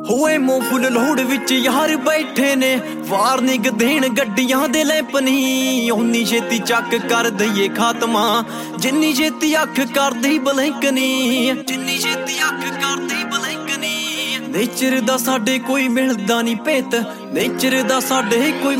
ਹੋਏ ਮੋ ਫੁੱਲ ਲੋੜ ਵਿੱਚ ਯਾਰ ਬੈਠੇ ਨੇ, ਵਾਰਨਿੰਗ ਦੇਣ ਗੱਡੀਆਂ ਦੇ ਲੈਂਪ ਨੀ। ਉਨੀ ਛੇਤੀ ਚੱਕ ਕਰ ਦਈਏ ਖਾਤਮਾ, ਜਿੰਨੀ ਛੇਤੀ ਅੱਖ ਕਰਦੀ ਬਲੈਂਕ ਨੀ, ਜਿੰਨੀ ਛੇਤੀ ਅੱਖ ਕਰਦੀ ਬਲੈਂਕ ਨੀ। ਨੇਚਰ ਦਾ ਸਾਡੇ ਕੋਈ ਮਿਲਦਾ ਨੀ ਭੇਤ, ਨੇਚਰ ਦਾ ਸਾਡੇ ਕੋਈ